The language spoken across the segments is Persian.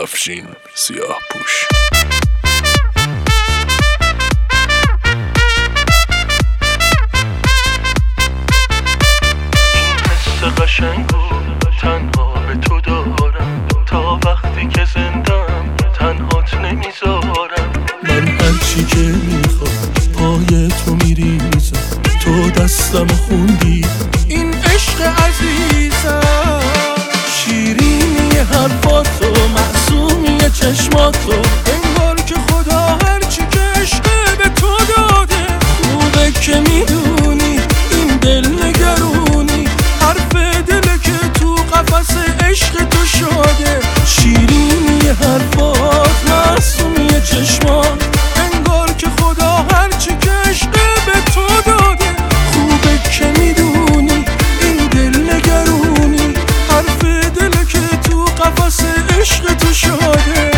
افشین سیاه پوش. قشنگو تنها به تو دارم، تا وقتی که زندم تنهات نمیذارم. من هرچی که میخوام پای تو میریزم، تو دستم خوندی این عشق عزیزم. شیرینی حرفاتو، معصومی چشماتو، انگار که خدا هرچی که عشق به تو داده. خوبه که میدونی این دل نگرونی، حرف دل که تو قفس عشق تو شده. شیرینی حرفات، معصومی چشمات، انگار که خدا هرچی که عشق به تو داده. خوبه که میدونی این دل نگرونی، حرف دل که تو قفس عشق تو شده.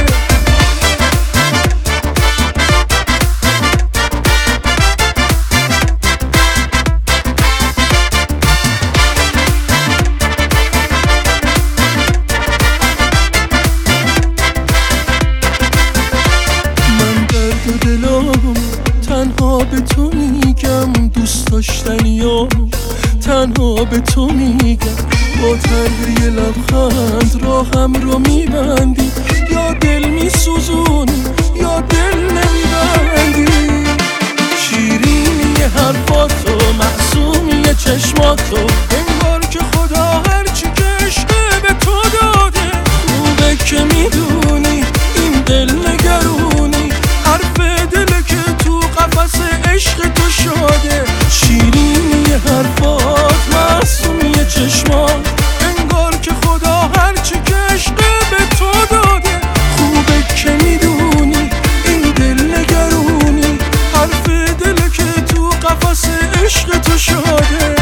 تنها به تو میگم، دوست داشتنیام تنها به تو میگم. با تنگری لبخند راهم رو میبندی، یا دل میسوزونی یا دل نمیبندی. شیرینی حرفاتو، معصومی چشماتو، انگار که خدا هرچی که عشق به تو داده. خوبه که میدونی این دل نگرونی، حرف دل که تو قفس عشق تو شده. شیرینی حرفات، معصومی چشمات، انگار که خدا هرچی که عشق به تو داده. خوبه که میدونی این دل نگرونی، حرف دل که تو قفس عشق تو شده.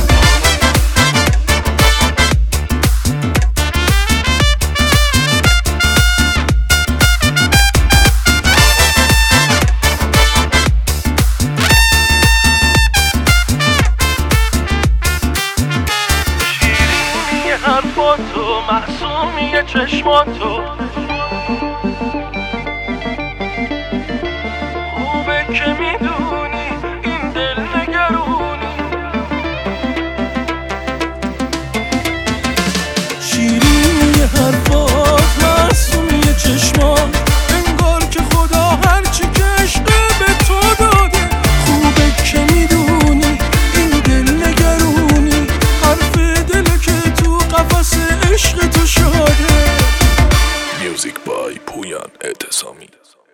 حرفاتو، معصومی چشماتو، خوبه که میدونی این دل نگرونی. شیرینی حرفات، معصومی چشمات، انگار که خدا هرچی که عشق به تو داده. خوبه که میدونی این دل نگرونی، حرف دل که تو قفس عشق تو شده. میوزیک بای پویان اعتصامی.